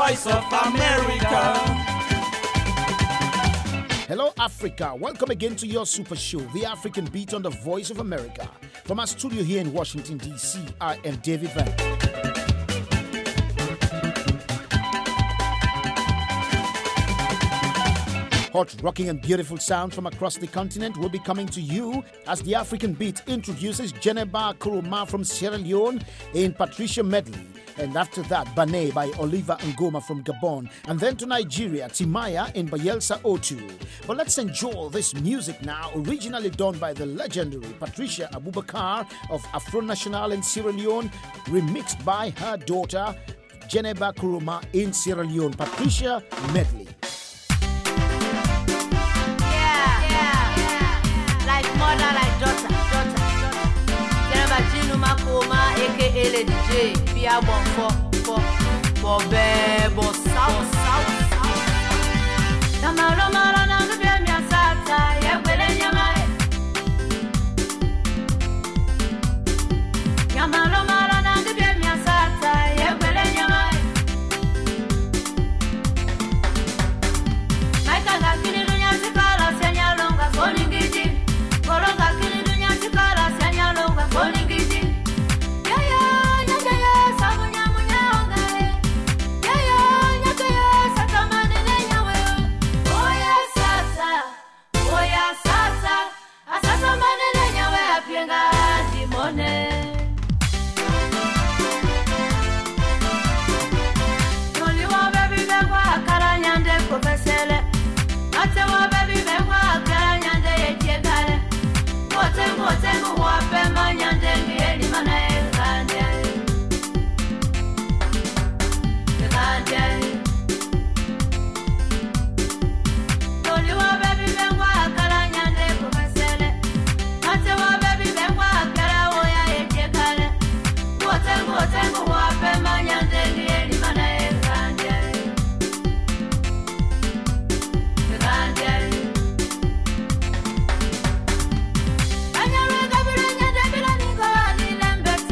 Voice of America. Hello, Africa. Welcome again to your super show, The African Beat on the Voice of America. From our studio here in Washington, D.C., I am David Van. Hot, rocking and beautiful sounds from across the continent will be coming to you as The African Beat introduces Djeneba Nkrumah from Sierra Leone in Patricia Medley. And after that, Bane by Oliver Ngoma from Gabon. And then to Nigeria, Timaya in Bayelsa O2. But let's enjoy this music now, originally done by the legendary Patricia Abubakar of Afro National in Sierra Leone, remixed by her daughter, Djeneba Nkrumah in Sierra Leone. Patricia Medley. Like mother, like daughter. Djeneba Nkrumah, aka Lady J, Pia for Bebo South. Namalomara na ngubia miasata, yekwele nyamae. Namalomara na ngubia miasata, yekwele nyamae. Maikanga kini dunya sikala, senya longa, soningiji. Koronga kini dunya sikala, senya longa, soningiji. Tengo wape manyande ngeli manae kande Toli wa baby bengwa kala nyande profesele Mate wa baby bengwa kala oya ejekale Tengo wape manyande ngeli manae kande Anyare gabire nyande bila ningo alilembe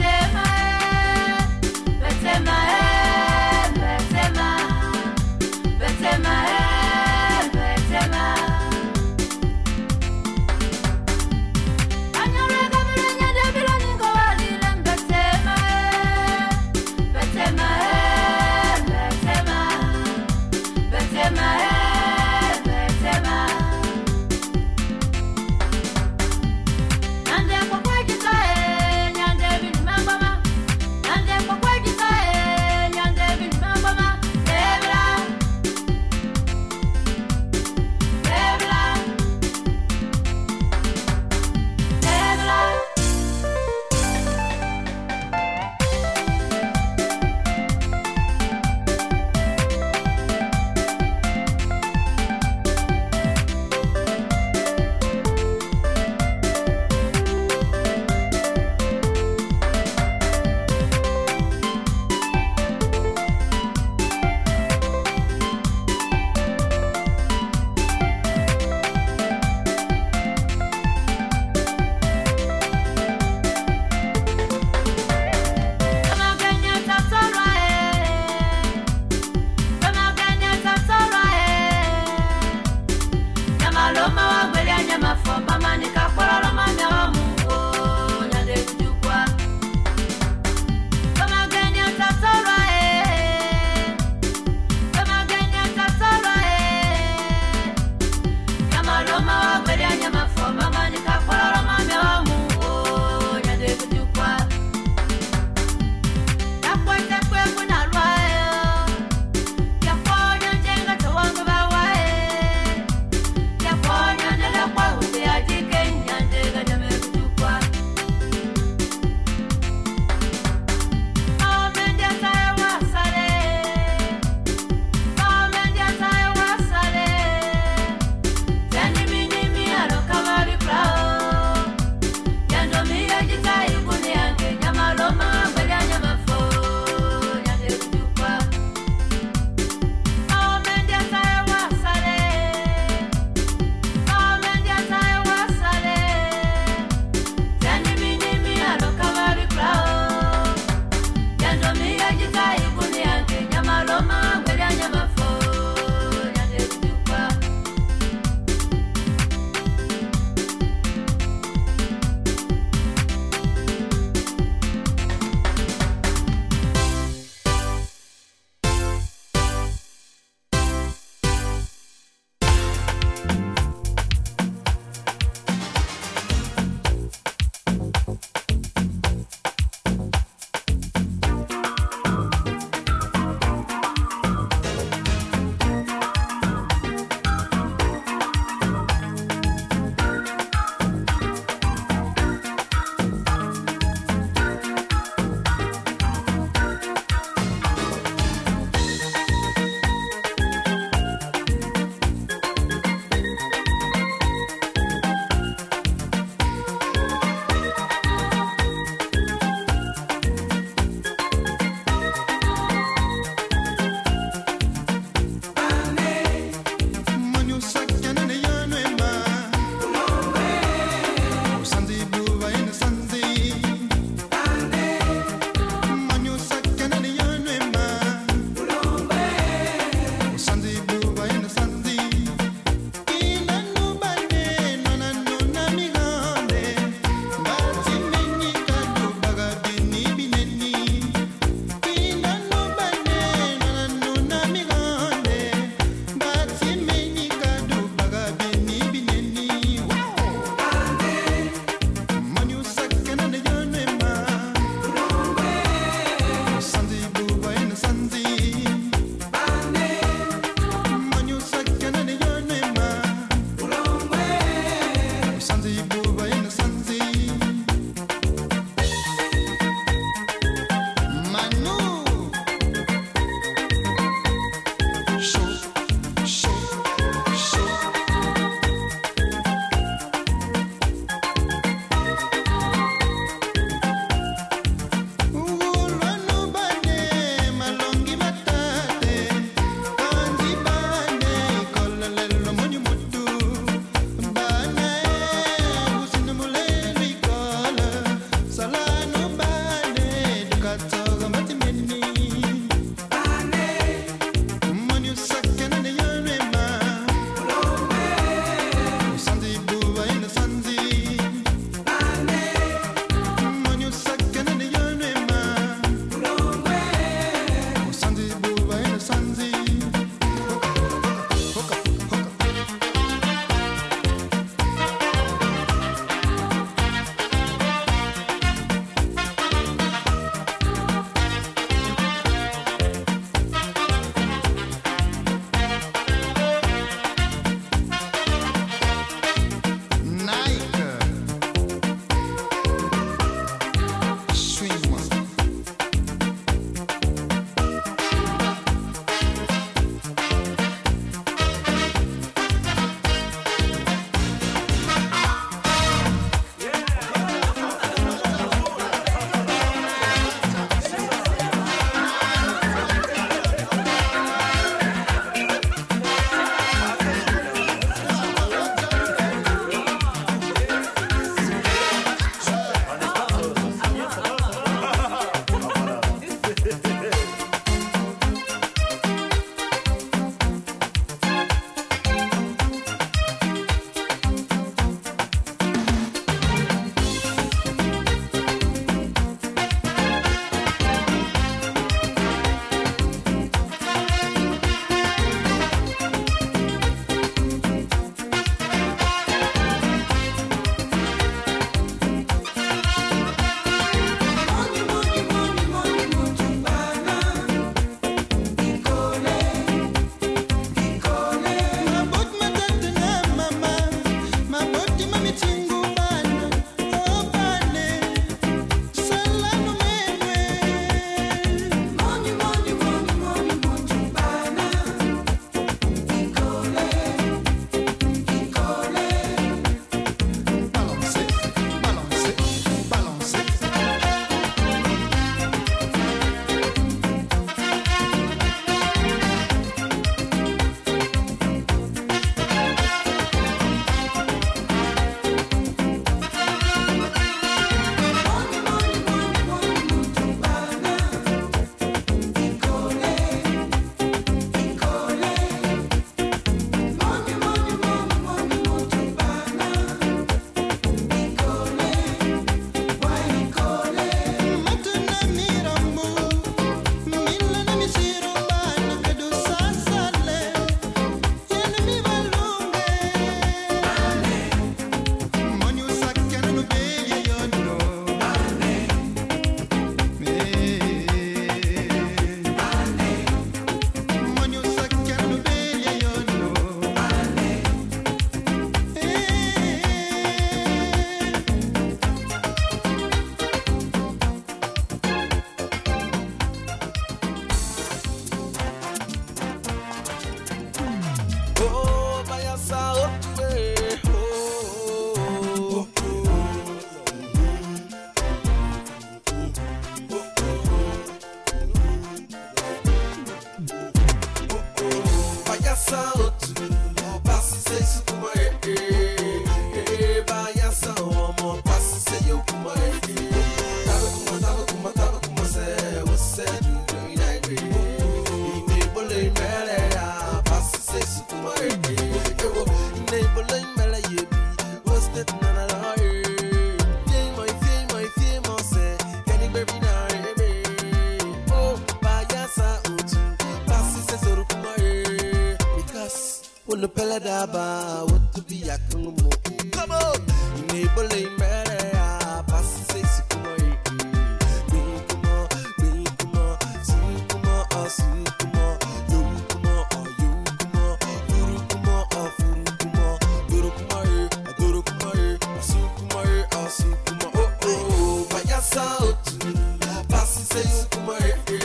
What to be a come on, enable a man, pass say Sukuma, Binkuma, Binkuma, Sukuma, or Sukuma, Yukuma, or Yukuma, Urukuma, or Furukuma, Durukuma, Durukuma, Sukuma, or Sukuma, oh, Bayasa, pass say Sukuma,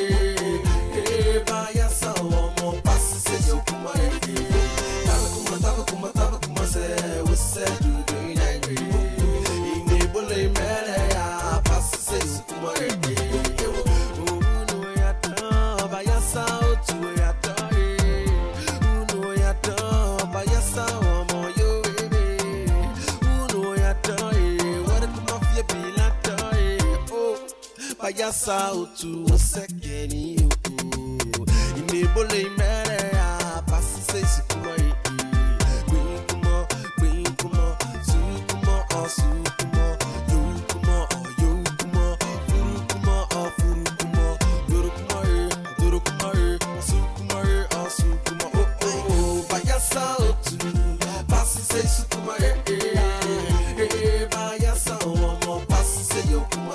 Bayasa, or pass say Sukuma. Bayasa to a second, enable a man, pass say Sukuma, Binkuma, Binkuma, Sukuma, or Sukuma, Yukuma, or Yukuma, Furukuma, or Furukuma, Durukuma, Durukuma, Sukuma, or Sukuma, oh, Bayasa to pass say Sukuma, Bayasa, or pass say Yukuma.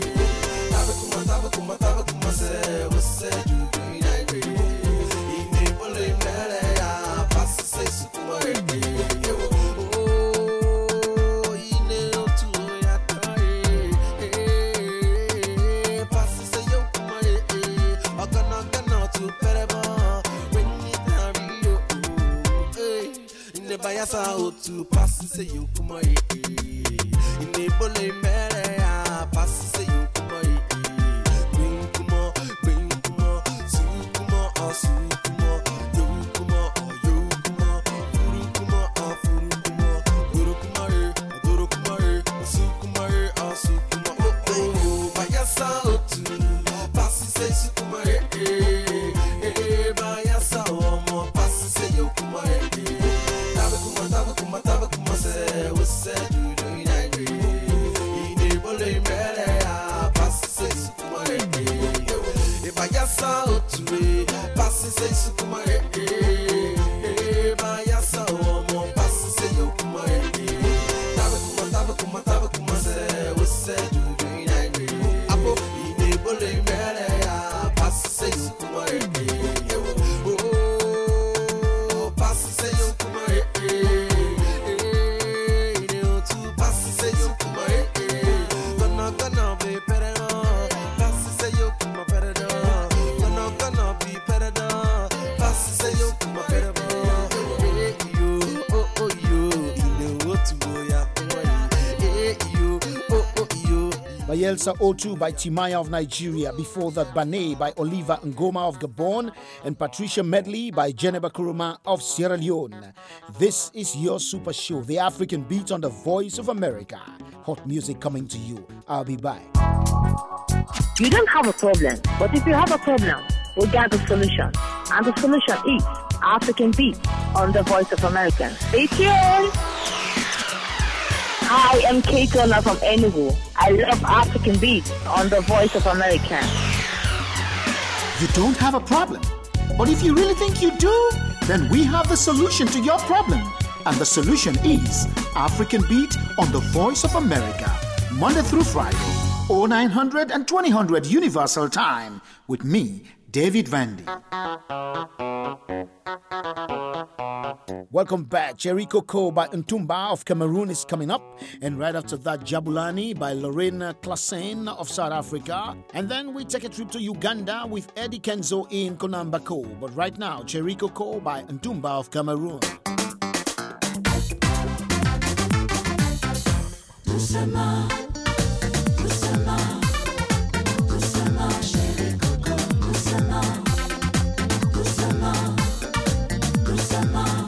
To pass say you come enable a man, pass say you come Binkuma, Binkuma, Sukuma, or Sukuma, Yukuma, or Yukuma, Furukuma, or Furukuma, Durukuma, Durukuma, Sukuma, or Sukuma, oh, Bayasa to pass say Sukuma, Bayasa, or pass say you come. Bayelsa O2 by Timaya of Nigeria. Before that, Bane by Oliver Ngoma of Gabon, and Patricia Medley by Geneba Kuruma of Sierra Leone. This is your super show, The African Beat on the Voice of America. Hot music coming to you. I'll be back. You don't have a problem, but if you have a problem, we got the solution. And the solution is African Beat on the Voice of America. Stay tuned. Hi, I'm Kate Turner from Enugu. I love African Beat on the Voice of America. You don't have a problem, but if you really think you do, then we have the solution to your problem. And the solution is African Beat on the Voice of America, Monday through Friday, 0900 and 2000 Universal Time, with me, David Vandy. Welcome back. Cherry Coco by Ntumba of Cameroon is coming up. And right after that, Jabulani by Lorena Klassen of South Africa. And then we take a trip to Uganda with Eddie Kenzo in Konambako. But right now, Cherry Coco by Ntumba of Cameroon. Doucement, doucement, doucement, Cherry Coco, doucement, doucement, doucement.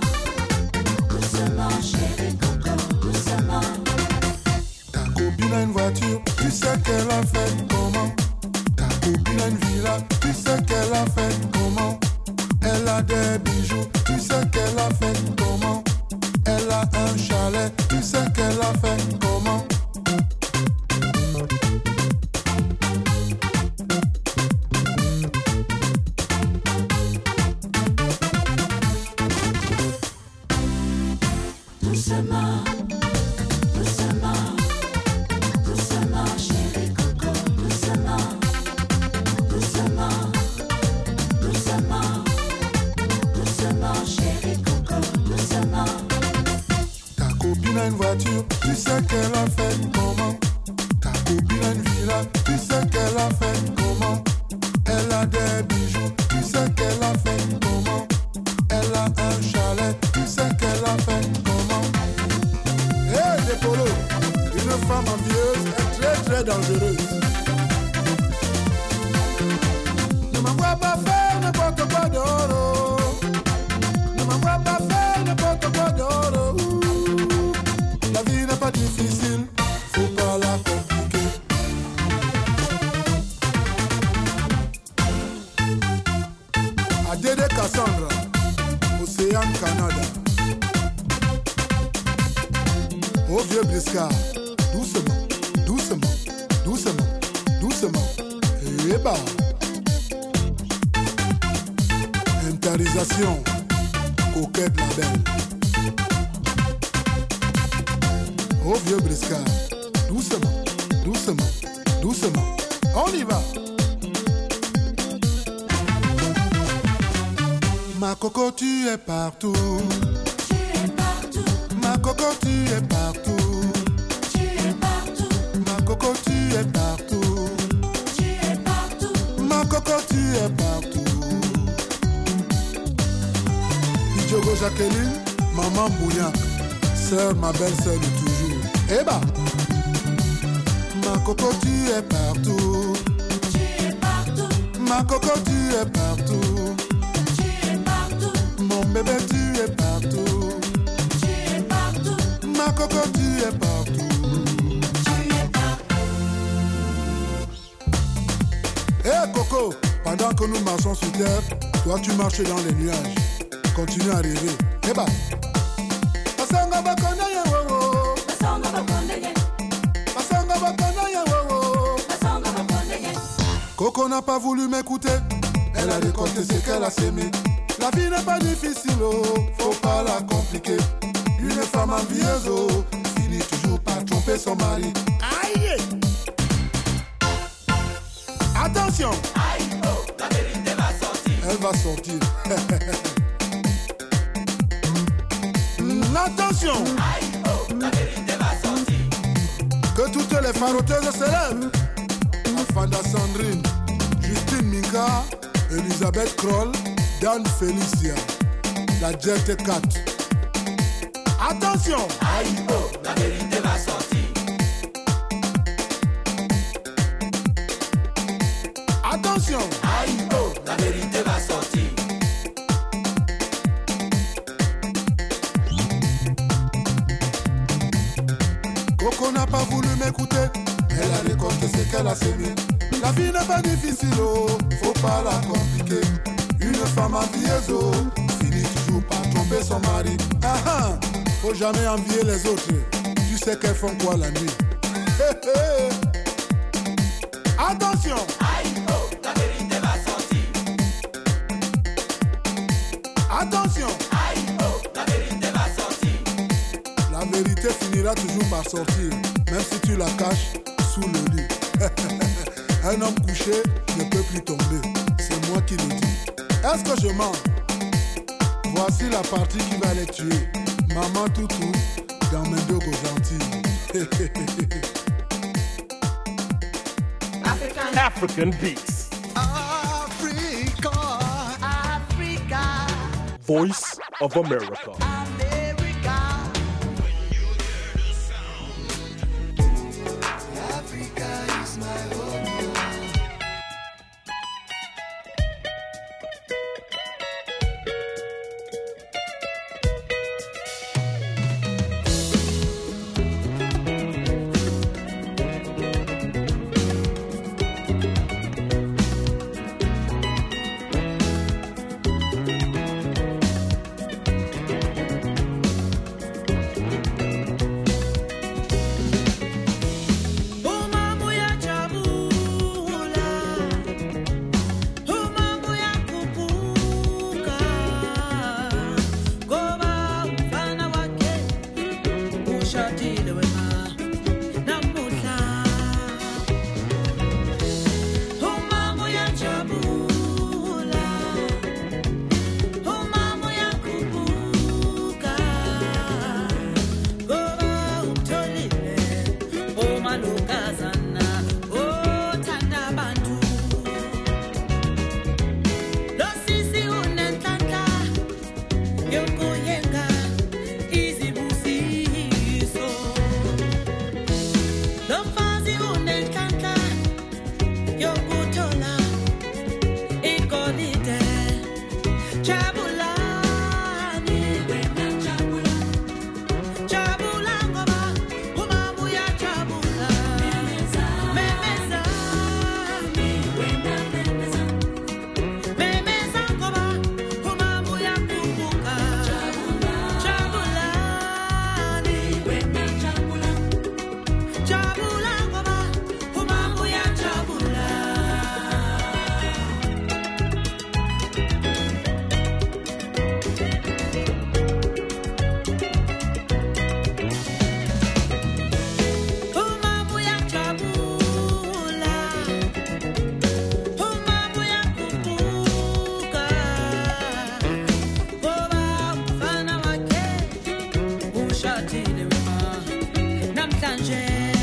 Chérie Coco, doucement. Ta copine a une voiture, tu sais qu'elle a fait comment? Ta copine a une villa, tu sais qu'elle a fait comment? Elle a des bijoux, tu sais qu'elle a fait comment? Elle fait comment? Doucement, doucement, doucement, chérie coco, doucement, doucement, doucement, doucement, chérie coco, doucement. Ta copine a une voiture, tu sais qu'elle a fait comment? Ta copine a une villa, tu sais qu'elle a fait comment? Elle a des bijoux, tu sais qu'elle a fait comment? Elle a un chalet, tu sais qu'elle a fait comment? Hey, Dépolo, une femme envieuse est très très dangereuse. Ne m'envoie pas faire n'importe quoi d'oro. Ne m'envoie pas faire n'importe quoi d'oro. La vie n'est pas difficile, faut pas la compliquer. À Dédé Cassandra, Océan Canada. Au vieux briscard, doucement, doucement, doucement, doucement. Et bah. Intarisation, coquette la belle. Au vieux briscard, doucement, doucement, doucement. On y va. Ma coco, tu es partout. Tu es partout, Ma coco, tu es partout. tu es partout, Ma coco, tu es partout. tu es partout. Ma coco, tu es partout. Idiogo Jacqueline, maman Bougnac, sœur, ma belle-sœur de toujours. Eh bah, ma coco, tu es partout. Tu es partout, Ma coco, tu es partout. tu es partout, Mon bébé, tu es partout. tu es partout, Ma coco, tu es partout. tu es partout. Eh Coco, pendant que nous marchons sur terre, toi tu marches dans les nuages. Continue à rêver. Eh bah. Basanga bakona ya wowo. Basonga bakondeye, Basanga bakona ya wowo. basonga bakondeye. Coco n'a pas voulu m'écouter. Elle a récolté ce qu'elle a sémé. La vie n'est pas difficile, oh, faut pas la compliquer. Une femme envieuse, oh, finit toujours par tromper son mari. Aïe! Attention! Aïe, oh, la vérité va sortir. Elle va sortir. Attention! Aïe, oh, la vérité va sortir. Que toutes les faroteuses se lèvent. Afanda Sandrine, Justine Minka, Elisabeth Kroll, Dan Felicia, la Jet 4. Attention! Aïe, oh, la vérité va sortir. Attention! Aïe, oh, la vérité va sortir. Coco n'a pas voulu m'écouter. Elle a récolté ce qu'elle a sémé. La vie n'est pas difficile, oh, faut pas la compliquer. Une femme envieuse, oh, finit toujours par tromper son mari. Ah ah, faut jamais envier les autres. Tu sais qu'elles font quoi la nuit? Hé hé. Attention! Aïe, oh, la vérité va sortir. Attention! Aïe, oh, la vérité va sortir. La vérité finira toujours par sortir, même si tu la caches sous le lit. Un homme couché ne peut plus tomber, c'est moi qui le dis. Est-ce que je mens? Voici la partie qui va les tuer. Maman Toutou dans mes dogo gentils. African beats. Africa, Africa, Voice of America. America. Africa is my home. ushadile wena namuhla umama uyajabula umama uyakhuphuka ngoba utholile umalukazana othanda abantu lo sisi unenhlanhla yokuyenga izibusiso lo mfazi unenhlanhla yokuthola igolide jabulani wena jabula jabula ngoba umama uyajabula memezani wena memeza ngoba umama uyakhuphuka jabulani wena jabula jabula ngoba umama uyajabula umama uyajabula umama uyakhuphuka ngoba umfana wakhe ushadile wema namhlanje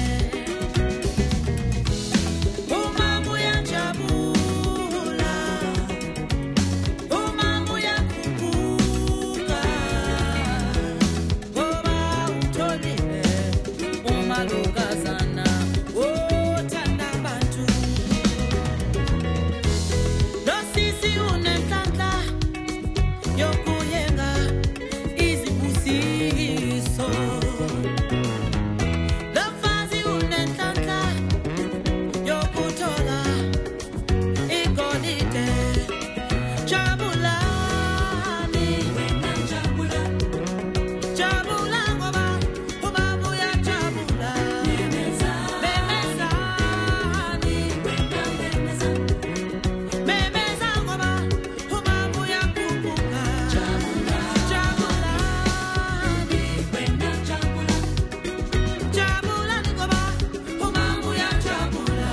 umama uyajabula umama uyakhuphuka ngoba utholile umalukazana othanda abantu lo sisi unenhlanhla yokuyenga izibusiso lo mfazi unenhlanhla yokuthola igolide jabulani wena jabula jabula ngoba umama uyajabula memezani wena memeza ngoba umama uyakhuphuka jabulani wena jabula jabulani ngoba umama uyajabula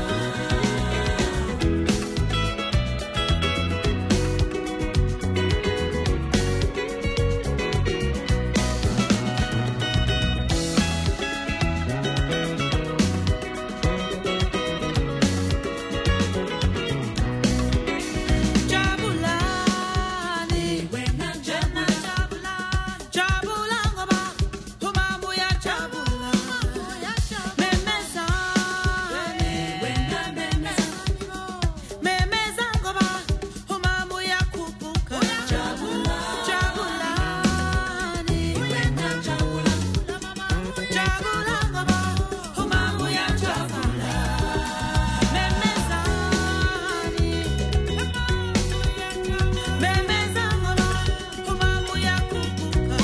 jabulani wena jabula jabula ngoba umama uyajabula memezani wena memeza ngoba umama uyakhuphuka jabulani wena jabula jabula ngoba umama uyajabula memezani memeza ngoba umama uyakhuphuka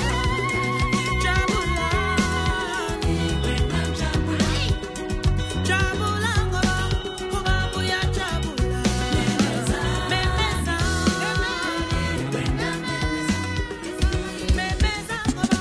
jabulani wena jabula jabula ngoba umama uyajabula memezani wena memeza ngoba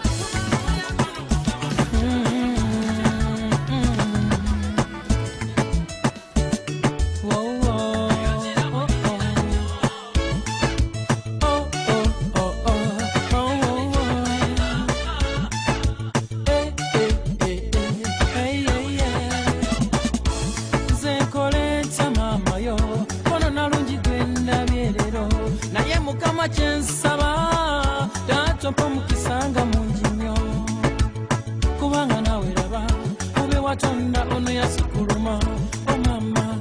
Zekoleta mama yo kono nalungi gwenda byerero naye mukama kyensaba tatompa mukisanga mungi nnyo kubanga nawe raba ube watonda ono yasikuluma o mama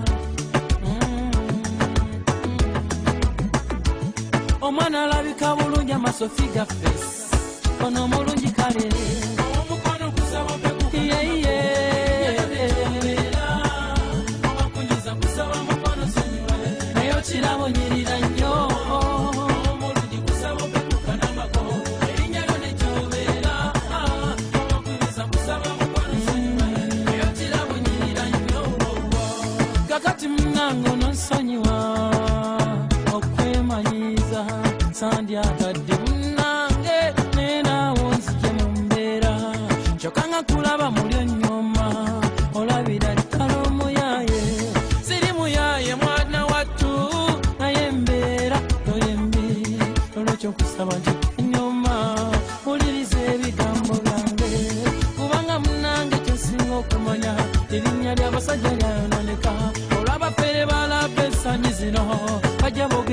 omwana alabika bulungi amasofi gaffe ono mulungi kale omukono kusaba nayo kirabo nyirira nnyo omulungi kusaba opetuka n'amako erinnya lyo ne gyobeera okubiriza kusaba mukwano nayo kirabo nyirira nnyo kakati munange ononsonyiwa okwemanyiza sandyagadde munange nenaawo nzije mu mbeera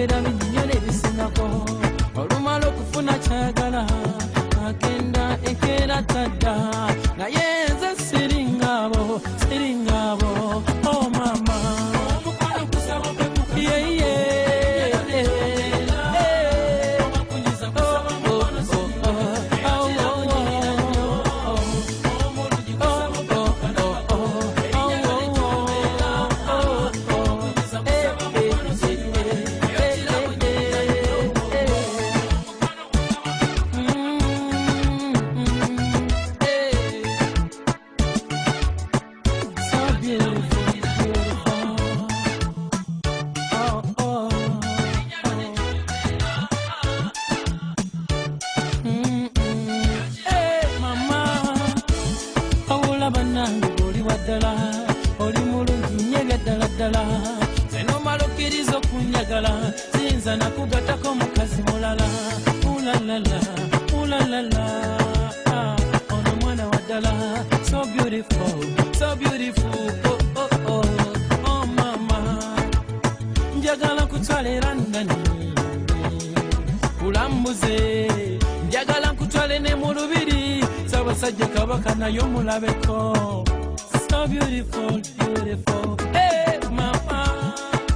agoberera binyonyo nebisingako olumala okufuna kyagala agenda enkeera tadda naye nze siringabo oh mama So beautiful, beautiful. Hey, mama.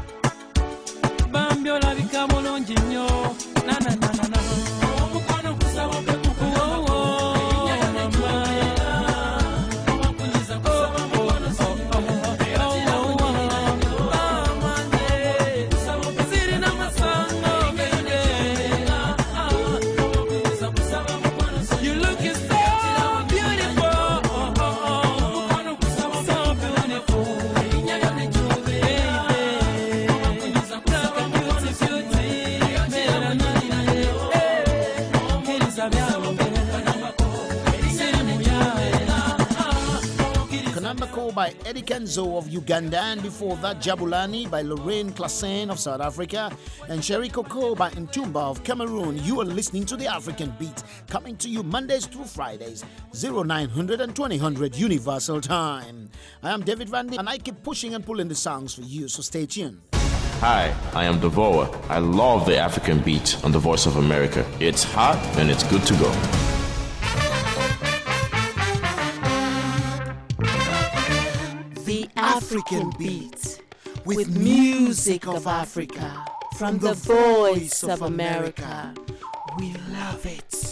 Bambio la vika mulungi nnyo. Na na na na na. Omukono kusaba peku. Oh oh. Mama. Omukunyiza kusaba mukono sonyiwa. Zirina masango. You looking so by Eddie Kenzo of Uganda, and before that Jabulani by Lorraine Klassen of South Africa, and Sherry Coco by Ntumba of Cameroon. You are listening to the African Beat, coming to you Mondays through Fridays, 0900 and 2000 Universal Time. I am David Van D, and I keep pushing and pulling the songs for you, so stay tuned. Hi, I am Devoa. I love the African Beat on the Voice of America. It's hot and it's good to go. The African Beat, with music of Africa, from the Voice of America. We love it.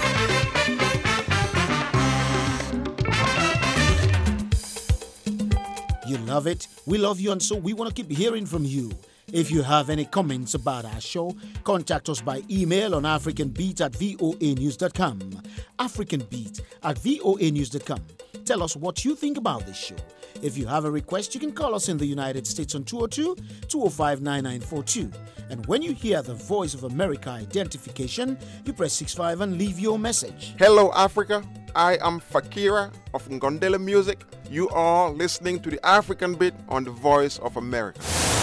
You love it, we love you, and so we want to keep hearing from you. If you have any comments about our show, contact us by email on africanbeat@voanews.com. africanbeat@voanews.com. Tell us what you think about this show. If you have a request, you can call us in the United States on 202-205-9942. And when you hear the Voice of America identification, you press 65 and leave your message. Hello, Africa. I am Fakira of Ngondela Music. You are listening to the African Beat on the Voice of America.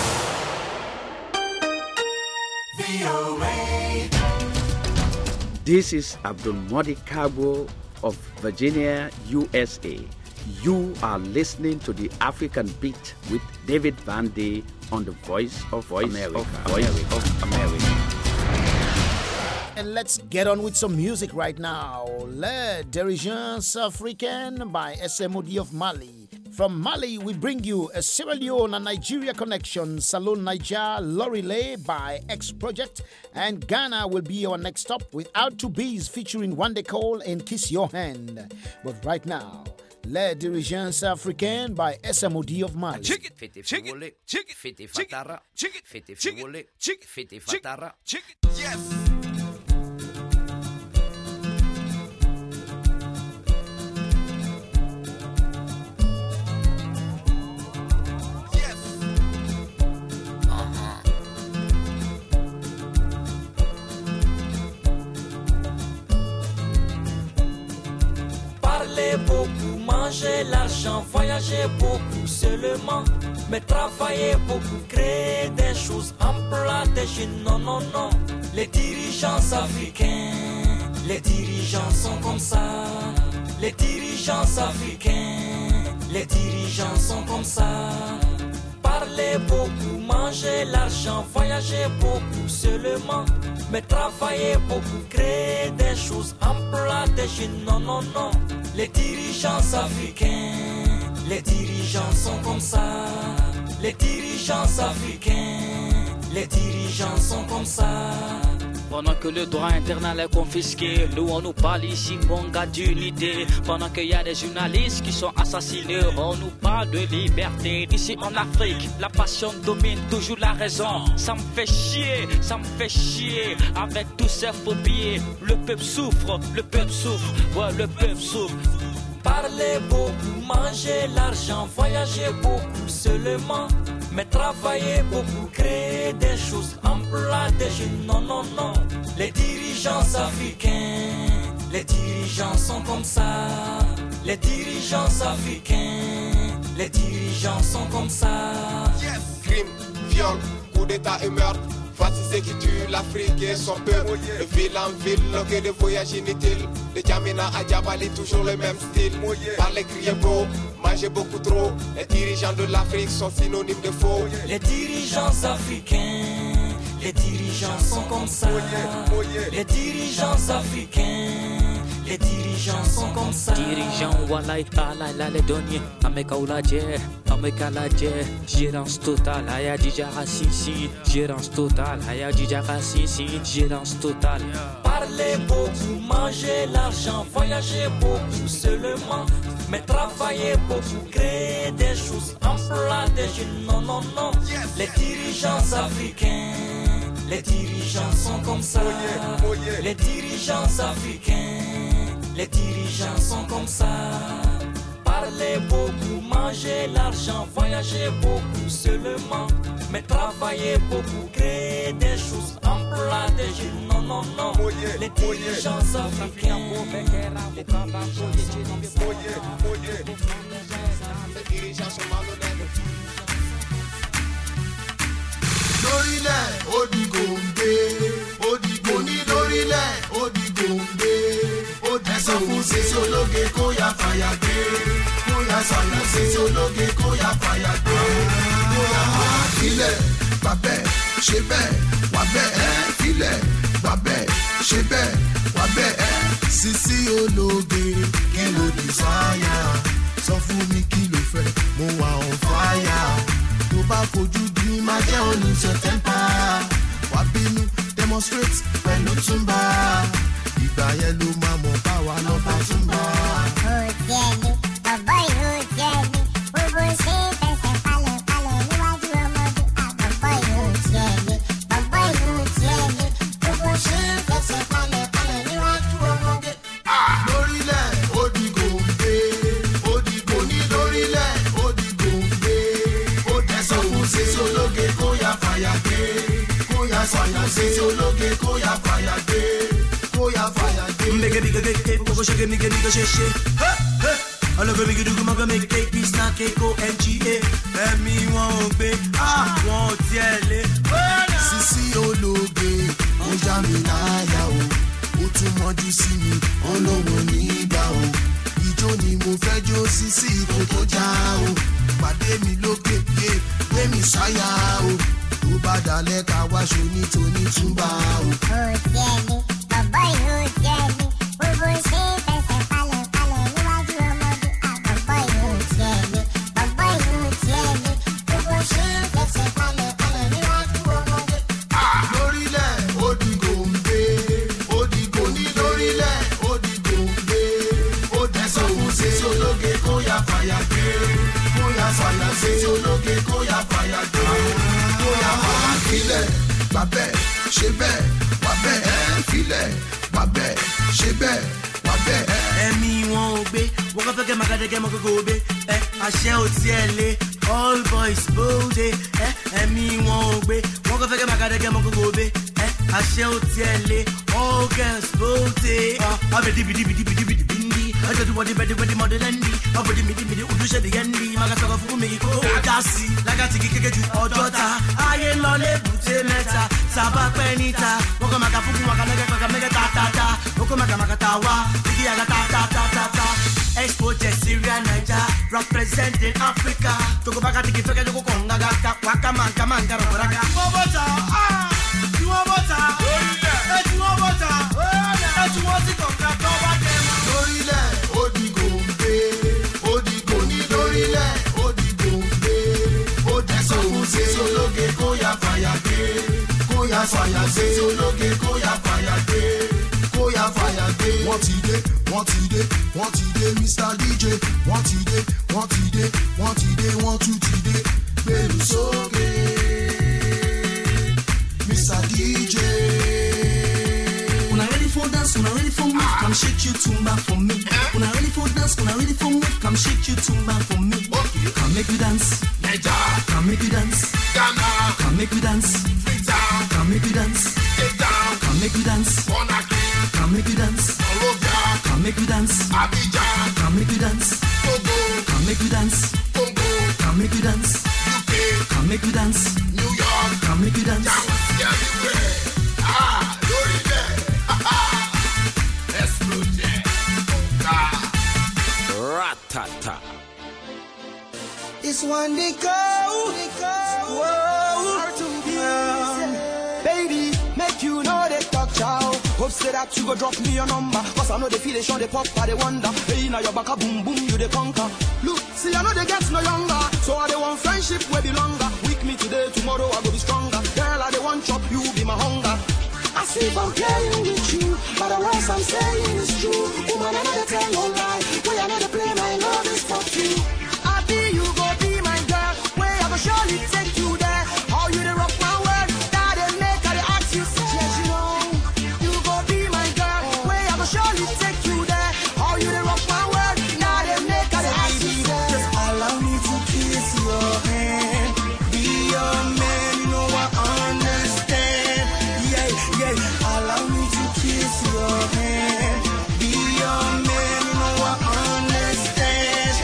This is Abdul Modi Kabo of Virginia, USA. You are listening to the African Beat with David Van Day on the Voice of America. And let's get on with some music right now. Le Dirigeants Africaine by SMOD of Mali. From Mali, we bring you a Sierra Leone and Nigeria connection, Salon Niger Lorilei by X Project. And Ghana will be our next stop with Out to Bees featuring Wande Cole and Kiss Your Hand. But right now, Les Dirigeants Africaines by SMOD of Mali. Yes. Beaucoup, manger l'argent, voyager beaucoup seulement, mais travailler beaucoup, créer des choses, emploi des jeunes, non, non, non. Les dirigeants africains, les dirigeants sont comme ça. Les dirigeants africains, les dirigeants sont comme ça. Parler beaucoup, manger l'argent, voyager beaucoup seulement. Mais travailler beaucoup, créer des choses, emploi des jeunes, non, non, non. Les dirigeants africains, les dirigeants sont comme ça. Les dirigeants africains, les dirigeants sont comme ça. Pendant que le droit internal est confisqué, nous on nous parle ici, mon gars, d'unité. Pendant qu'il y a des journalistes qui sont assassinés, on nous parle de liberté. Ici en Afrique, la passion domine toujours la raison. Ça me fait chier avec tous ces phobies. Le peuple souffre, ouais, le peuple souffre. Parler beaucoup, manger l'argent, voyager beaucoup seulement. Mais travailler beaucoup, créer des choses, emploi des jeunes, non, non, non. Les dirigeants africains, les dirigeants sont comme ça. Les dirigeants africains, les dirigeants sont comme ça. Yes, crime, viol, coup d'état et meurtre. Voici ce qui tue l'Afrique et son peuple. De ville en ville, loqué de voyage inutile. De Djamena à Djabali, toujours le même style. Parler, crier beau, manger beaucoup trop. Les dirigeants de l'Afrique sont synonymes de faux. Les dirigeants africains, les dirigeants sont comme ça. Les dirigeants africains, les dirigeants sont comme ça. Dirigeants, walai, alai, la les donniers. Ameka oulaje, ameka laje. Gérance totale, aya dijara sisi. Gérance totale, aya dijara sisi. Gérance totale. Parler beaucoup, manger l'argent, voyager beaucoup seulement. Mais travailler beaucoup, créer des choses, emploi des jeunes, non, non, non. Les dirigeants africains, les dirigeants sont comme ça. Les dirigeants africains, les dirigeants sont comme ça. Parler beaucoup, manger l'argent, voyager beaucoup seulement. Mais travailler beaucoup, créer des choses, emploi des jeunes, non, non, non. Les dirigeants africains, les dirigeants sont malhonnêtes. Dorile, Odigombe, Odigoni, Dorile, Odigombe, Odigombe, Sesiologe, Koya Fayade, Koya Sana, Sesiologe, Koya Fayade, Koya File, Babe, Shebe, Wabe, File, Babe, Shebe, Wabe, Sesiologe, Kilo Desire, sọ fún mi kí ló fẹ́, mo wà on fire. Tó bá fojú di máa jẹ́ olùsọ tẹ́ḿpà. Wà bínú demonstrate pẹ̀lú túnbà. Ìgbà yẹn ló máa mọ̀ báwa lọ bá túnbà. Ó jẹ́ mi, bàbá yìí ó jẹ́ mi. Gbogbo ṣe fẹsẹ̀ palẹ̀palẹ̀ níwájú ọmọdé. Bàbá yìí ó jẹ́ mi, bàbá yìí ó jẹ́ mi. Gbogbo ṣe fẹsẹ̀ palẹ̀palẹ̀ níwájú ọmọdé. Lórílẹ̀ Odigombe, Odigoni lórílẹ̀ Odigombe. Ó dẹ́sọ̀ fún Sesiologe Koya Fayade. Koya Sana Sesiologe Koya Fayade. Koya Fayade. Mbege biga gege, koko shege nige niga sheshe. Alogo bigi dugu maga make cake, snack cake, NGA. Ẹ̀mí wọn ò gbé, wọn ò tiẹ̀ lé. Sesiologe, ó já mi láyà o. Ó tún mọ́jú sí mi, olówó nígbà o. Ijó ni mo fẹ́ jó Sisi kò tó já o. Pàdé mi lókè yé, gbé mi sáyà o. Tó bá dalẹ̀ ká wáṣọ ní tóní túnbà o. Ó jẹ́ mi, bàbá yìí ó jẹ́ mi. Gbogbo ṣe fẹsẹ̀ palẹ̀palẹ̀ níwájú ọmọdé. Bàbá yìí ó jẹ́ mi, bàbá yìí ó jẹ́ mi. Gbogbo ṣe fẹsẹ̀ palẹ̀palẹ̀ níwájú ọmọdé. Lórílẹ̀ Odigombe, Odigoni lórílẹ̀ Odigombe. Ó dẹ́sọ̀ fún Sesiologe Koya Fayade. Koya Sana Sesiologe Koya Fayade. Koya Fayade. Filẹ̀, gbàbẹ̀, ṣe bẹ́ẹ̀, wà bẹ́ẹ̀, filẹ̀, gbàbẹ̀, ṣe bẹ́ẹ̀, wà bẹ́ẹ̀. Ẹ̀mí wọn ò gbé, wọ́n kọ́ fẹ́ kẹ́ màgàdẹ́gẹ́ mọ́ gbogbo òbe. Àṣẹ ò tiẹ̀ lé, all boys bóde. Ẹ̀mí wọn ò gbé, wọ́n kọ́ fẹ́ kẹ́ màgàdẹ́gẹ́ mọ́ gbogbo òbe. Àṣẹ ò tiẹ̀ lé, all girls bóde. Ọbẹ̀ dìbìdìbìdìbìdìbìdì. Ọjọ́ tí wọ́n di bẹ́ẹ̀dì wẹ́ẹ̀dì mọ́dé lẹ́ndì. Ọbẹ̀ dìbìdìbìdì ojúṣe di yẹ́ndì. Màgà sọ̀rọ̀ fún mi kó dá sí. Lágàtì kékeré ju ọjọ́ ta. Ayé lọ lébùté mẹ́ta. Sábà pẹ́ níta. Wọ́n kọ́ màgà fún mi wàgà mẹ́gẹ́ tàtàtà. Wọ́n kọ́ màgà ta wá. Igi àgà tàtàtàtà. Expo jẹ Syria Naija. representing Africa. Toko baka tiki feke joko konga gaka. Waka manka manka roboraga. You want butter? You want butter? You want butter? You want it konga toba dema. Dorile, odi gombe, odi goni dorile, odi gombe, odi gombe. Sologe koya fire day, koya fire day. Sologe koya fire day, koya fire day. What today, Mr. DJ. What today, want to today. Baby soge, Mr. DJ. Una ready for dance, una ready for move, come shake you tumba for me. Una ready for dance, una ready for move, come shake you tumba for me. Come make you dance, come make you dance, come make you dance, come make you dance, come make you dance, come make you dance, come make you dance, come make you dance, come make you dance, come make you dance, come make you dance, New York, come make you dance. Ratata. It's one day go, baby, make you know they talk chow. Hope say that you go drop me your number, cause I know they feel they show they pop, but they wonder. Hey, now your back a boom boom, you they conquer. Look, see I know they get no younger, so I they want friendship will be longer. Weak me today, tomorrow I go be stronger. Girl, I they want chop, you be my hunger. I see if I'm playing with you, but the words I'm saying is true. Woman, I know they tell no lie, way I know they play my love is for you. I be you go be my girl, way I go surely take you there. How you they rock my world, that they make I they ask you say, yes you know. You go be my girl, way I go surely take you there. How you they rock my world, now they make I they ask you say. Just allow me to kiss your hand, be your man, you know I understand. Yeah, allow me to kiss your hand, be your man, you know I understand.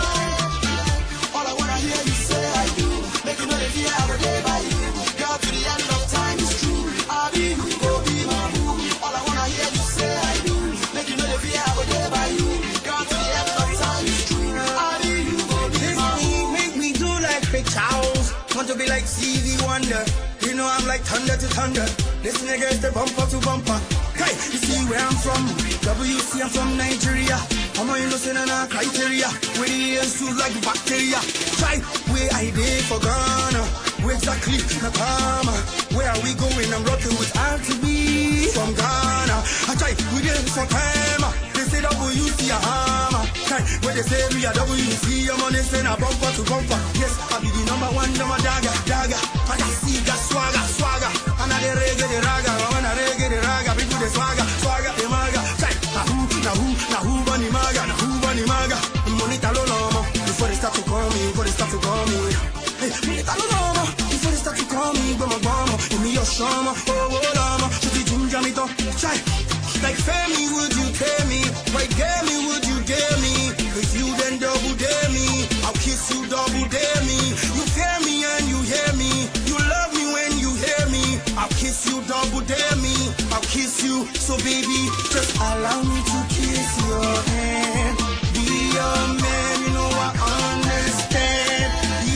All I wanna hear you say I do, make you know the fear I will live by you. Girl, to the end of time is true, I'll be you, go be my boo. All I wanna hear you say I do, make you know the fear I will live by you. Girl, to the end of time is true, I'll be you, go be my boo. Make me do like Big Charles, want to be like Stevie Wonder. You know I'm like thunder to thunder. This nigga is the bumper to bumper. Hey, you see where I'm from? WC, I'm from Nigeria. I'm a innocent and a criteria. Where the ears too like bacteria. Try where I did for Ghana. Where exactly Nakama? Where are we going? I'm rocking with RTB from Ghana. I try we did for time. They say WC a hammer. Hey, where they say we are WC, I'm on this and a bumper to bumper. Yes, I be the number one, number dagger. I got see got swagger. And I the reggae the raga, when I reggae the raga, people the swagger the maga. Check, na who bunny maga. Money talo lomo, before they start to call me, Hey, money talo lomo, before they start to call me, Bomo, give me your shama, lama, should be ginger me to check. Like family, would you tell me? Right, dare me, would you dare me? If you then double dare me, I'll kiss you double dare me. You fear me and you hear me. You love me when you hear me. I'll kiss you double dare me. I'll kiss you. So baby, just allow me to kiss your hand. Be your man, you know I understand.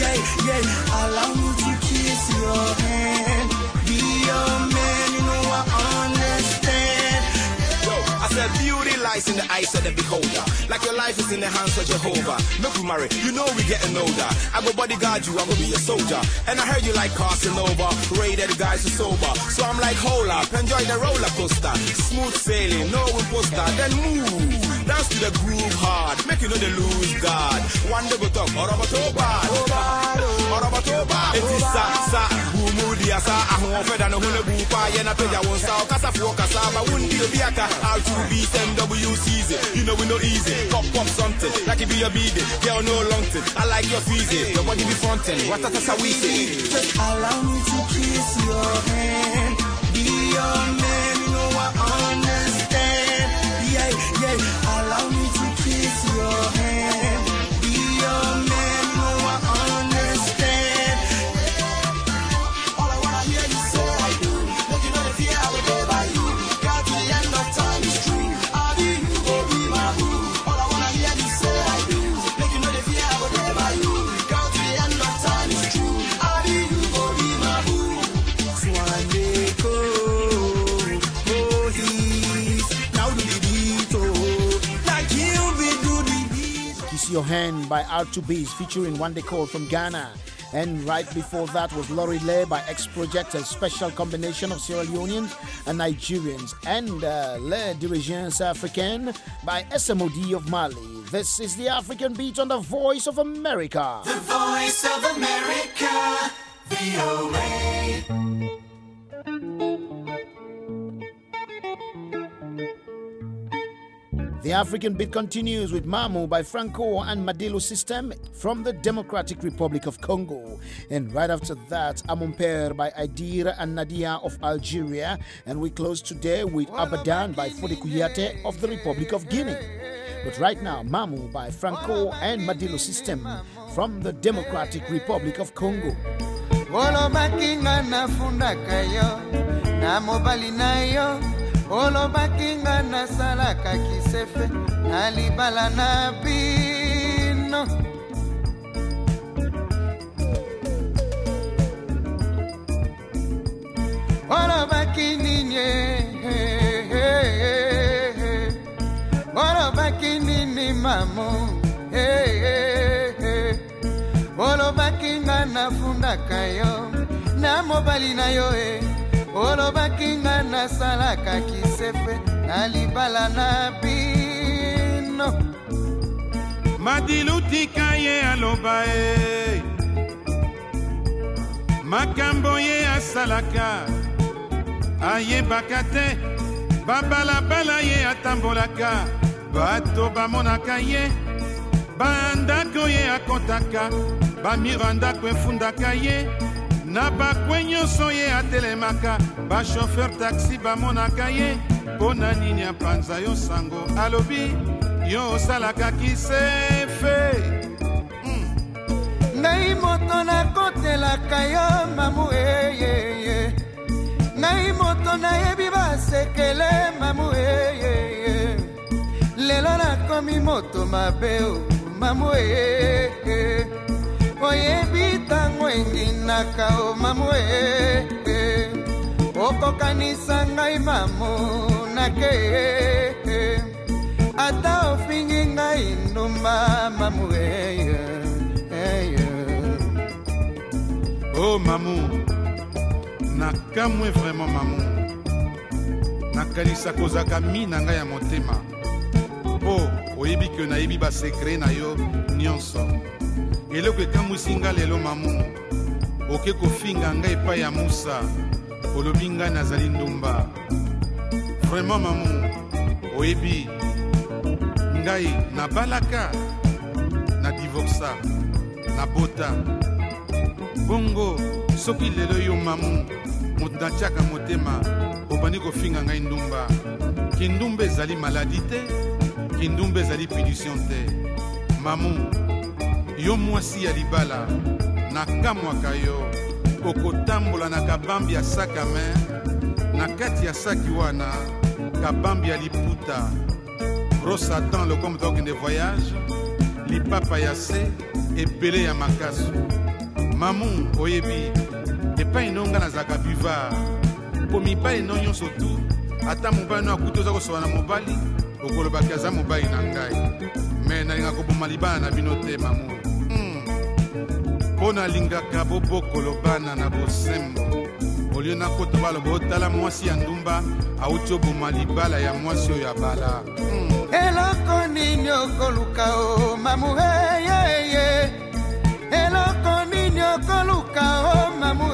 Yeah, allow me to kiss your hand. Be your man, you know I understand. I said beauty lies in the eyes of the beholder. Like your life is in the hands of Jehovah. Look, we marry, you know we getting older. I go bodyguard you, I go be your soldier. And I heard you like Casanova, rated the guys are sober. So I'm like, hold up, enjoy the roller coaster. Smooth sailing, no imposter, then move. Dance to the groove hard, make you know the lose guard. One day go talk, Orabatoba. It is sa, Bumudi asa, Ahofed and Hunabupa, Yenapeja won't stop, Casafuoka Saba, Wundi Biaka, R2B, MWCZ. You know we no easy, pop something, like it be your bead, girl no long thing. I like your feezy, your body be frontin', what that's how we say. Just allow me to kiss your hand, be your man, you know I understand. Yeah, allow me to kiss your hand, be your man, you know I understand. All I wanna hear you say I do, make you know the fear I will live by you. God to the end of time is true, I'll be you, go be my boo. All I wanna hear you say I do, make you know the fear I will Kiss Your Hand by R2Bs featuring One Day Call from Ghana. And right before that was Lori Lay by X Project, a special combination of Sierra Leoneans and Nigerians. And Les Dirigeants Africains by SMOD of Mali. This is the African Beat on the Voice of America. The Voice of America, VOA. The African Beat continues with Mamu by Franco and Madilu System from the Democratic Republic of Congo. And right after that, Amompere by Aidira and Nadia of Algeria. And we close today with Abadan by Fode Kouyaté of the Republic of Guinea. But right now, Mamu by Franco and Madilu System from the Democratic Republic of Congo. Olo bakinga na salaka kisefe na libala na bino Olo bakinine Olo bakinini mamu Olo bakinga na fundaka yo na mobali na yo Olo bakinga na salaka kisefe na libala na bino Madiluti kaye aloba Makambo ye asalaka Aye bakate Babala bala ye atambolaka Bato bamonaka ye Bandako ye akontaka Bamiranda kwe fundaka ye Na bakwenyo soye atelemaka Ba chauffeur taxi ba monaka ye Bona nini apanza yo sango Alobi yo salaka kisefe Ngai moto na kote la kayo mamu Ngai moto na yebi basekele mamu Lelo na komi moto mabeo mamu Oye bitango enginaka o mamwe Oko kanisa ngai mamu nake Ata ofingi ngai ndumba mamwe Oh mamu Nakamwe vraiment mamu Nakalisa kozaka mina ngai ya motema Oh, oyebi ke na yebi ba secret na yo nyonso eloko ekamwisi nga lelo mamu oke kofinga ngai epai ya musa olobi ngai nazali ndumba vraiment mamu oyebi ngai nabalaka na divorsa na bota bongo soki lelo yo mamu moto natiaka motema obandi kofinga ngai ndumba kindumba ezali maladi te kindumba ezali punition te mamu yo mwasi ya libala nakamwaka yo okotambola na kabambi ya saka main na kati ya saki wana kabambi ya liputa brosse à dents lokomo tokende voyage lipapa ya se ebele ya makasu mamu oyebi epai nonga nazalaka buvard po mibali no nyonso tu ata mobali no akuti oza kosoba na mobali okolobaki aza mobali na ngai me nalinga koboma libala na bino te mamu mpo nalingaka bobokolo bana na bosembo olio nakota baloba otala mwasi ya ndumba auti oboma libala ya mwasi oyo abala eloko nini okoluka o mamu eloko nini okoluka o mamu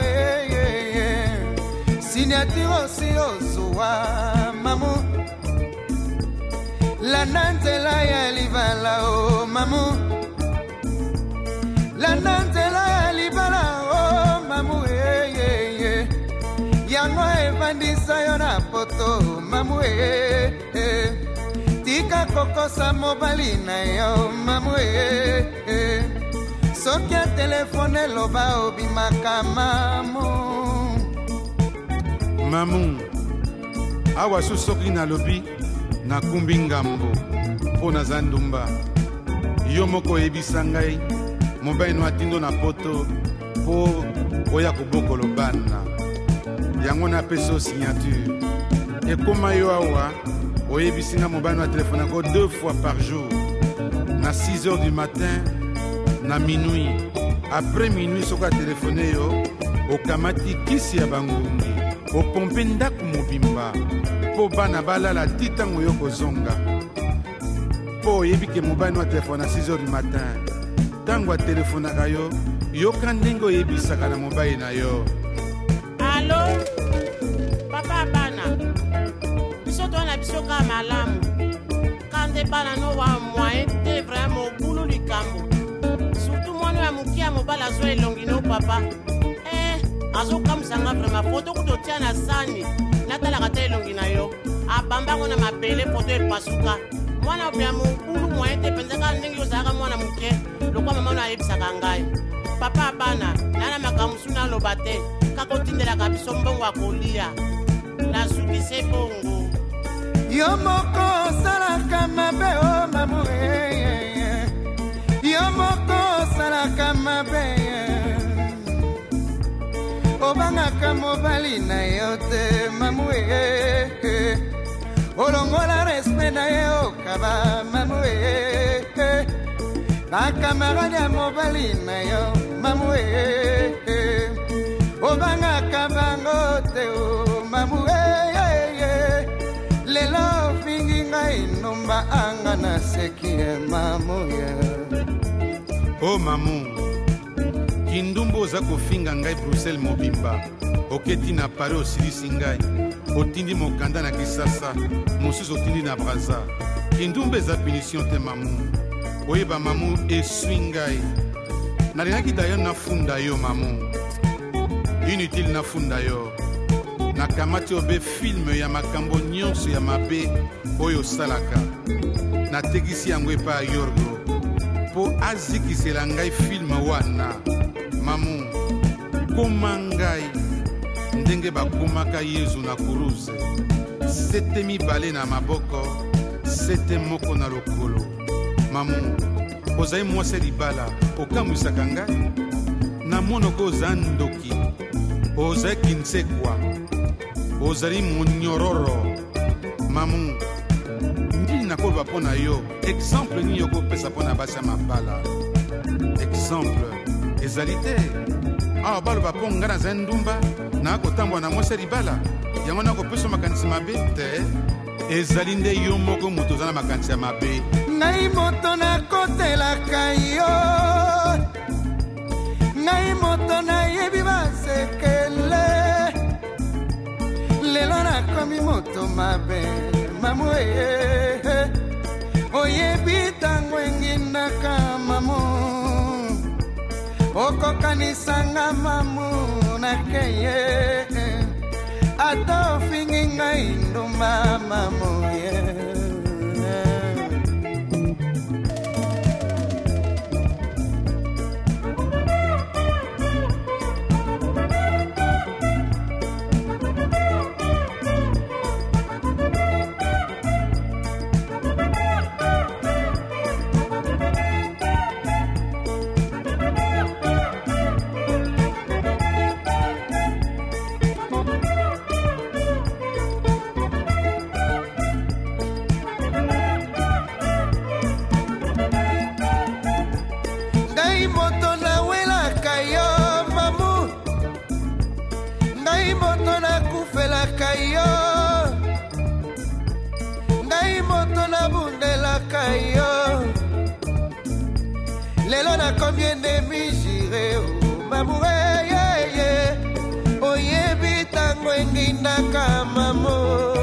signature osi ozuwa mamu landa nzela ya libala o mamu landa nzela ya libala o mamu yango evandisa yo na poto mamu tika kokosa mobali na yo mamu soki ya telefone eloba obimaka mamu mamu awa so soki nalobi nakumbi ngambo mpo naza ndumba yo moko oyebisa ngai mobali no atindo na poto mpo oya kobokolo bana yango napesa o signature ekoma yo awa oyebisi nga mobali no atelefone yango 2 fois par jour na 6h du matin na minuit. Après minuit soka téléphoné yo okamati kisi ya bangungi opompe ndako mobimba po bana balala titango yo kozonga po oyebi ke mobali no telefone na 6h du matin ntango atelefonaka yo yoka ndenge oyebisaka na mobali na yo. Alo papa bana biso twana biso ka malamu kande bana no wa moyen te vraiment bulu likambo surtout mwana ya mukia mobala zo elongi no papa azokamwisanga vraiment foto kutotia na sani natalaka te elongi na yo abambango na mabele foto epasuka mwana ya mobulu moyen te penzaka ndenge ozalaka mwana muke lokwa mama no ayebisaka ngai papa bana nana makambo su naloba te kaka otindelaka biso mbongo ya kolia nasukise bongo yo moko osalaka mabe o mamu yo moko osalaka mabe obangaka mobali na yo te mamu olongola respect na ye okaba mamu bakamarade ya mobali na yo mamu obangaka bango te o mamu lelo fingi ngai nomba anga na seki mamu o mamu kindumbu oza kofinga ngai Bruxelles mobimba oketi na Paris osilisi ngai otindi mokanda na Kisasa mosusu otindi na Braza kindumbu eza punition te mamu oyeba mamu eswi ngai nalingaki dayo nafunda yo mamu inutile nafunda yo nakamati obe filme ya makambo nyonso ya mabe oyo osalaka natekisi yango epa ya Yorgo mpo azikisela ngai filme wana mamu koma ngai ndenge bakomaka Yezu na kuruze sete mibale na maboko sete moko na lokolo mamu ozali mwasi libala okamwisaka ngai na monoko oza ndoki ozali kinsekwa ozali monyororo mamu ndini nakoloba mpo na yo exemple nini okopesa mpo na basi ya mabala exemple ezali te awa baloba mpo ngai nazali ndumba nakotambola na mwasi libala yango nakopesa makanisi mabe te ezali nde yo moko moto oza na makanisi ya mabe ngai moto nakotelaka yo ngai moto nayebi basekele lelo nakomi moto mabe mamu oyebi tango engindaka mamu okokanisanga mamu nakeye ata ofingi ngai ndumba mamu lelo nakomi ndemi jire mamu oyebi tango engindaka mamu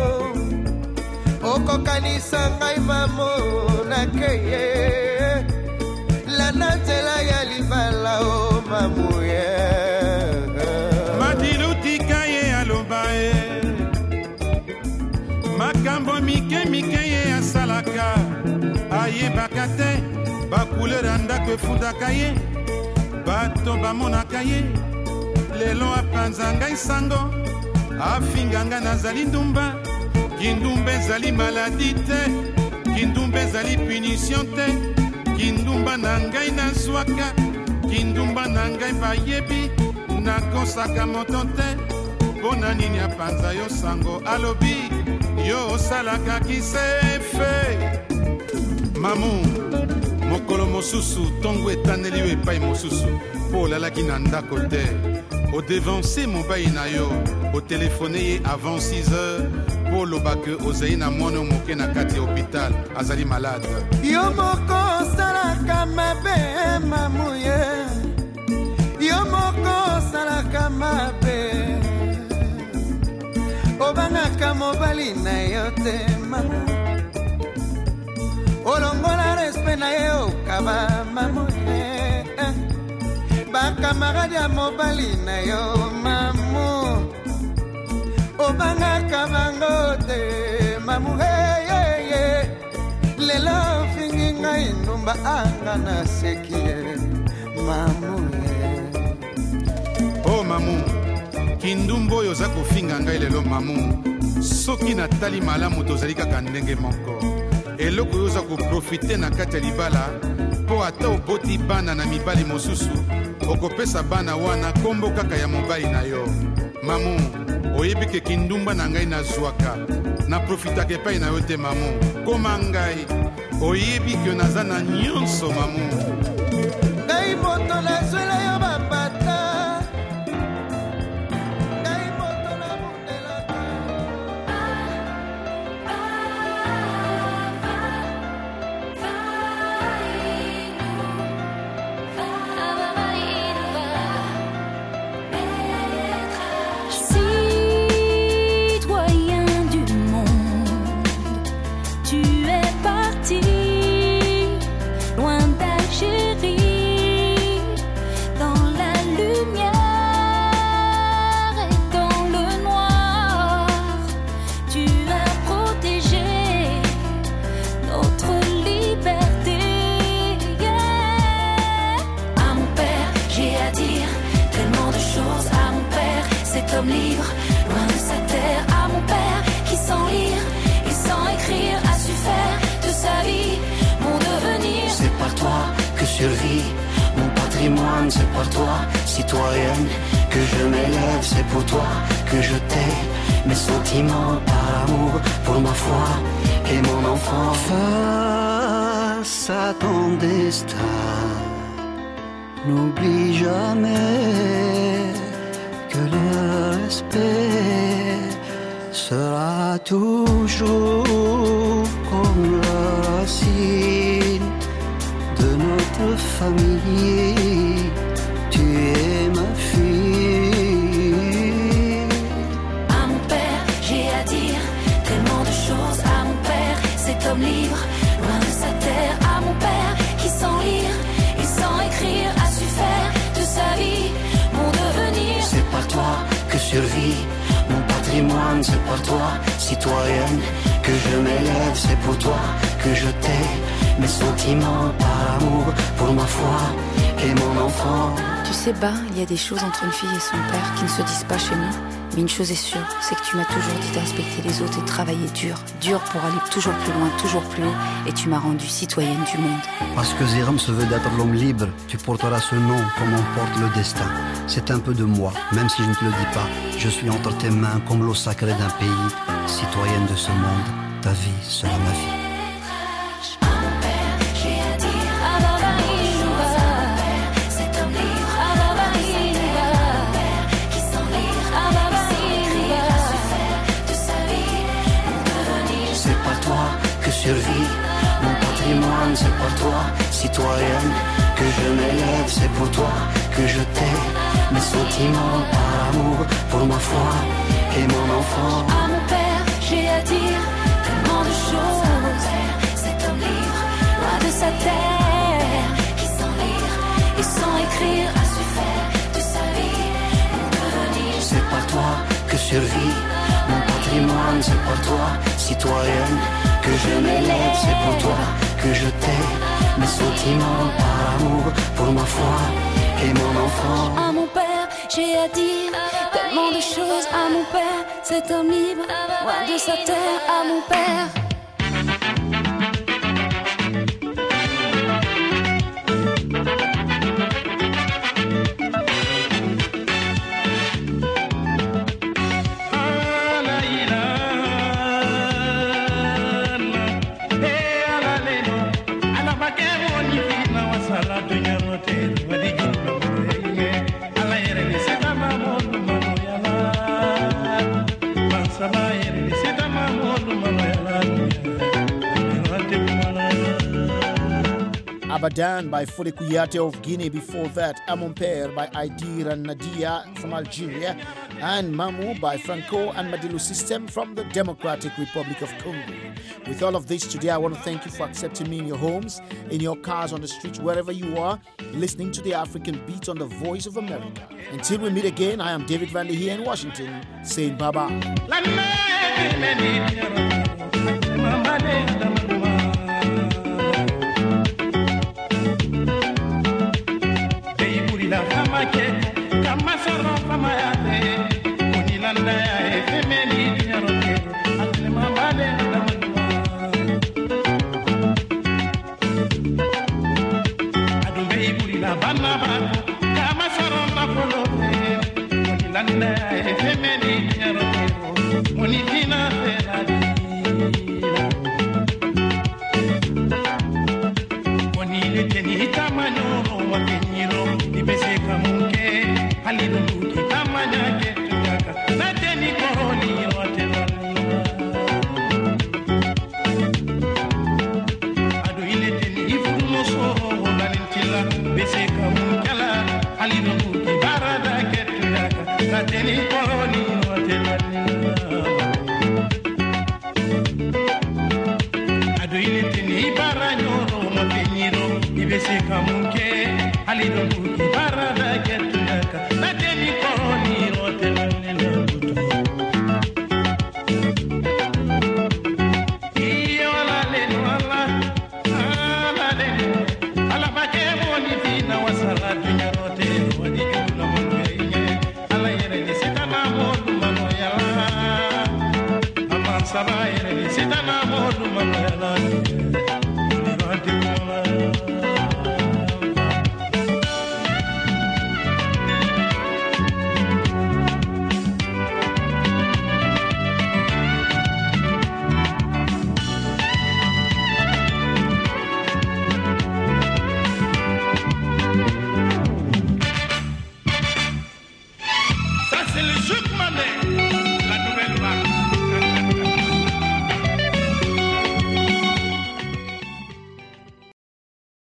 okokanisa ngai mamu nakeye lana nzela ya libala o mamu madilutika ye aloba ye makambo mike mike ye asalaka ayebaka te bakulera ndako efundaka ye bato bamonaka ye lelo apanza ngai sango afinga ngai nazali ndumba kindumba ezali maladi te kindumba ezali punition te kindumba na ngai nazwaka kindumba na ngai bayebi nakosaka moto te mpo na nini apanza yo sango alobi yo osalaka kisefe mamu mokolo mosusu ntongo etaneli yo epai mosusu mpo olalaki na ndako te odevanse mobali na yo otelefone ye avant 6 heures mpo oloba ke ozali na mwana moke na kati ya hôpital azali malade. Yo moko osalaka mabe mamuye, yo moko osalaka mabe, obangaka mobali na yo te mama, olongola respect na ye okaba mamuye, bakamarade ya mobali na yo mamu, obangaka bango te mamu, lelo fingi ngai numba anga na sekie mamu. Oh mamu, kindumbu oyo oza kofinga ngai lelo mamu, soki natali malamu tozali kaka ndenge moko. Eloko oyo oza koprofite na kati ya libala mpo ata oboti bana na mibali mosusu okopesa bana wana kombo kaka ya mobali na yo. Mamu, oyebi ke kindumba na ngai nazwaka naprofitaka epai na yo te mamu. Koma ngai oyebi ke naza na nyonso mamu. Ngai moto nazwela yo bapata, ngai moto nabundelaka. Citoyen du monde, tu es parti loin d'Algérie, dans la lumière et dans le noir. Tu as protégé notre liberté. À mon père, j'ai à dire tellement de choses. À mon père, cet homme libre, loin de sa terre. À mon père, qui sans lire et sans écrire a su faire de sa vie mon devenir. C'est par toi que survit mon patrimoine, c'est par toi, citoyenne, que je m'élève, c'est pour toi que je t'ai. Mes sentiments par amour pour ma foi et mon enfant. Face à ton destin, n'oublie jamais que le respect sera toujours comme la racine de notre famille. Tu es ma fille. À mon père, j'ai à dire tellement de choses. À mon père, cet homme libre, loin de sa terre. À mon père, qui sans lire et sans écrire a su faire de sa vie mon devenir. C'est par toi que survit mon patrimoine, c'est par toi, citoyenne, que je m'élève, c'est pour toi que je t'ai. Mes sentiments par amour pour ma foi et mon enfant. Tu sais, Bah, il y a des choses entre une fille et son père qui ne se disent pas chez nous. Mais une chose est sûre, c'est que tu m'as toujours dit de respecter les autres et de travailler dur. Dur pour aller toujours plus loin, toujours plus haut. Et tu m'as rendue citoyenne du monde. Parce que Zéram se veut d'être l'homme libre, tu porteras ce nom comme on porte le destin. C'est un peu de moi, même si je ne te le dis pas. Je suis entre tes mains comme l'eau sacrée d'un pays. Citoyenne de ce monde, ta vie sera ma vie. Survie, mon patrimoine, c'est par toi, citoyenne, que je m'élève, c'est pour toi que je t'ai. Mes sentiments par amour pour ma foi et mon enfant. À mon père, j'ai à dire tellement de choses. Cet homme libre, loin de sa terre, qui sans lire et sans écrire a su faire de sa vie mon devenir. C'est par toi que survit mon patrimoine, c'est par toi, citoyenne, que je m'élève, c'est pour toi que je t'ai. Mes sentiments par amour pour ma foi et mon enfant. À mon père, j'ai à dire tellement de choses. À mon père, cet homme libre, loin de sa terre. À mon père. Abadan by Fode Kouyaté of Guinea. Before that, Amompere by Aidir and Nadia from Algeria, and Mamu by Franco and Madilu System from the Democratic Republic of Congo. With all of this today, I want to thank you for accepting me in your homes, in your cars, on the streets, wherever you are, listening to the African Beat on the Voice of America. Until we meet again, I am David Van here in Washington, saying bye-bye. Ibese kamunke, halido